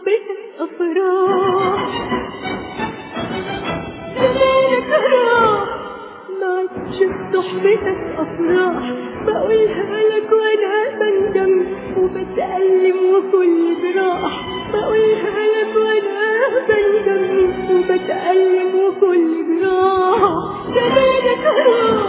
صحبتك أفراح، زمانك راح ما عادش بصحبتك أفراح. بقولها لك وأنا بندم وبتألم وكل جراح، بقولها لك وأنا بندم وبتألم وكل جراح. زمانك راح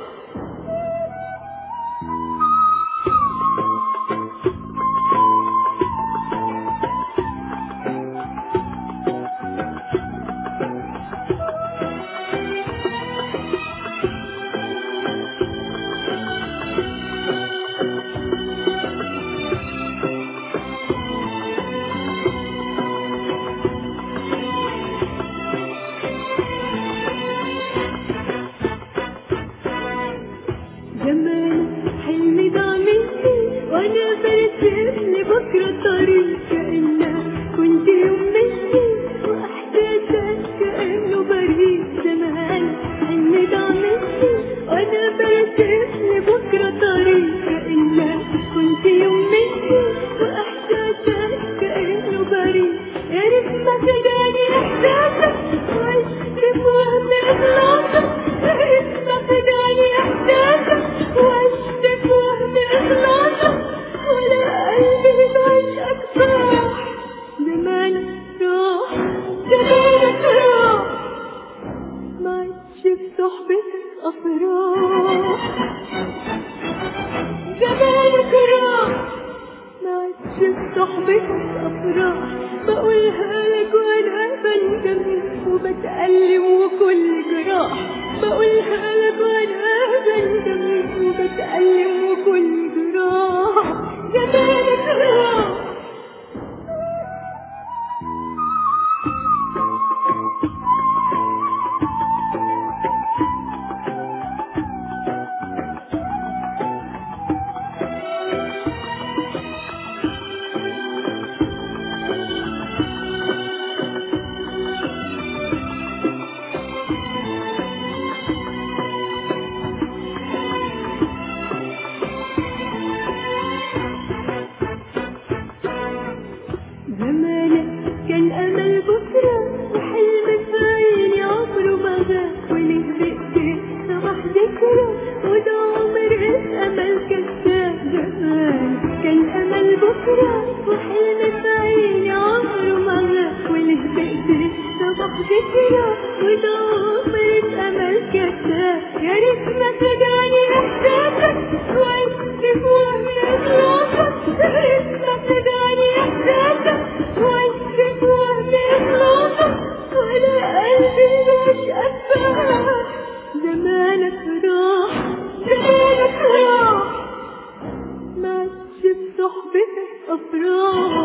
زمان حلمي ضاع مني وانا برسم لبكره طريق، كأنه كنت يوم مني واحساسك كأنه بريء. زمان حلمي ضاع مني وانا برسم لبكره طريق، كأنه كنت يوم مني واحساسك كأنه بريء. يا ريت ما فداني احساسك وعشت بوهم اخلاصك، يا ريت ما فداني احساسك وعشت بوهم اخلاصك، ولا قلبي بعشقك صاح. زمانك راح زمانك راح ما عادش بصحبتك افراح، زمانك راح ما عادش بصحبتك أفراح. بقولها لك وأنا بندم وبتألم وكل جراح، بقولها لك وأنا بندم وبتألم وكل جراح. زمانك راح زمانك كان أمل بكرة وحلم في عيني عمره ما غاب، وليه بإيديك صباح ذكرى وده عمر أمل كذاب. زمانك كان أمل بكرة وحلم في عيني عمره ما غاب، وليه بإيديك صباح ذكرى وده عمر أمل كذاب. يا ريت ما فداني إحساسك وعشت بوهم إخلاصك، يا ريت ما فداني إحساسك وعشت بوهم إخلاصك، ولا قلبي بعشقك صاح. زمانك راح زمانك راح ما عادش بصحبتك أفراح.